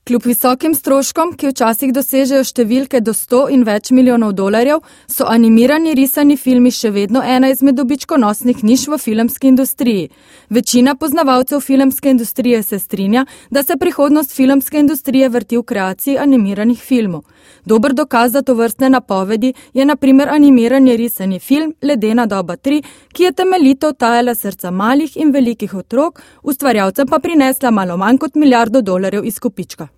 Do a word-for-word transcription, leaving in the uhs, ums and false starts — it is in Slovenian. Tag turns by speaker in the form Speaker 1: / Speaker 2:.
Speaker 1: Kljub visokim stroškom, ki včasih dosežejo številke do sto in več milijonov dolarjev, so animirani risani filmi še vedno ena izmed dobičkonosnih niš v filmski industriji. Večina poznavalcev filmske industrije se strinja, da se prihodnost filmske industrije vrti v kreaciji animiranih filmov. Dober dokaz za tovrstne napovedi je na primer animirani risani film Ledena doba tri, ki je temeljito tajala srca malih in velikih otrok, ustvarjalcem pa prinesla malo manj kot milijardo dolarjev izkupička.